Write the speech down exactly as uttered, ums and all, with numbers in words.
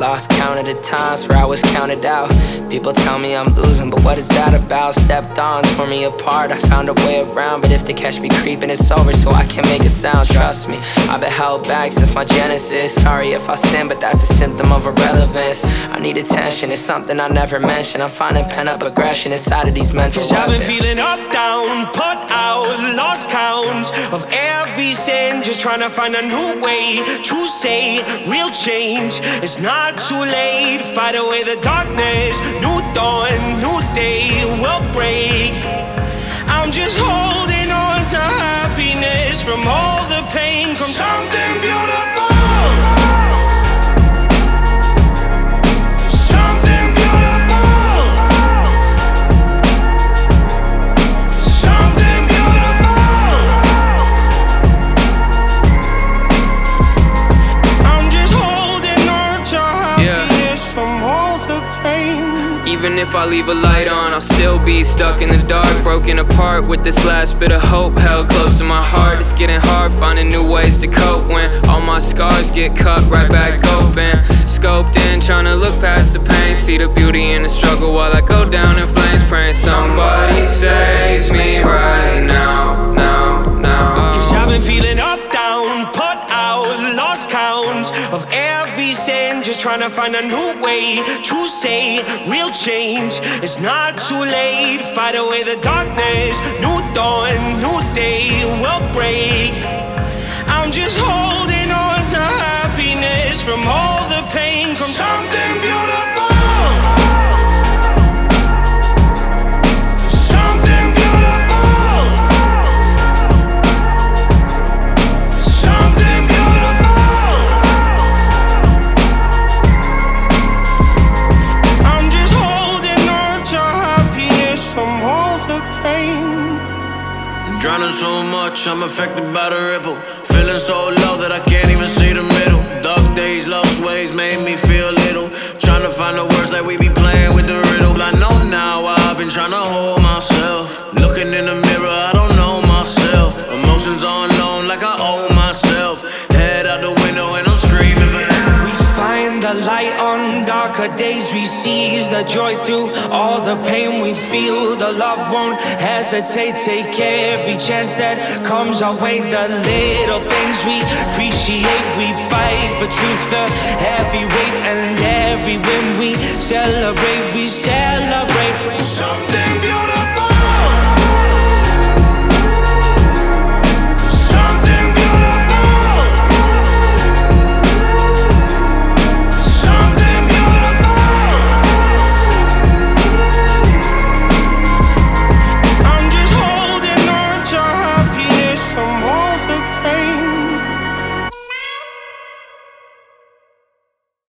Lost count of the times where I was counted out. People tell me I'm losing, but what is that about? Stepped on, tore me apart, I found a way around. But if they catch me creeping, it's over, so I can't make a sound. Trust me, I've been held back since my genesis. Sorry if I sin, but that's a symptom of irrelevance. I need attention, it's something I never mentioned. I'm finding pent-up aggression inside of these mental Cause weapons. I've been feeling up, down, put out, lost count of every sin. Just trying to find a new way to say real change. It's not too late, fight away the darkness. New dawn, new day will break. I'm just holding on to happiness from all the pain, from something beautiful. Even if I leave a light on, I'll still be stuck in the dark, broken apart with this last bit of hope held close to my heart. It's getting hard finding new ways to cope when all my scars get cut right back open. Scoped in, trying to look past the pain, see the beauty in the struggle while I go down in flames, praying somebody saves me right now, now, now. Cause I've been feeling up, down, put out, lost count of every sin. Just trying to find a new way to say real change. It's not too late, fight away the darkness. New dawn, new day will break. I'm just holding on to happiness from all the pain, from something beautiful. Drowning so much, I'm affected by the ripple. Feeling so low that I can't even see the middle. Dark days, lost ways, made me feel little. Trying to find the words like we be playing with the riddle. I know now why I've been trying to hold myself. Looking in the mirror, I don't know myself. Emotions unknown like I owe myself. Head out the window and I'm screaming for help. We find the light on darker days. We seize the joy through all the pain we feel. The love won't hesitate, take every chance that comes our way. The little things we appreciate, we fight for truth, the heavy weight. And every win we celebrate, we celebrate.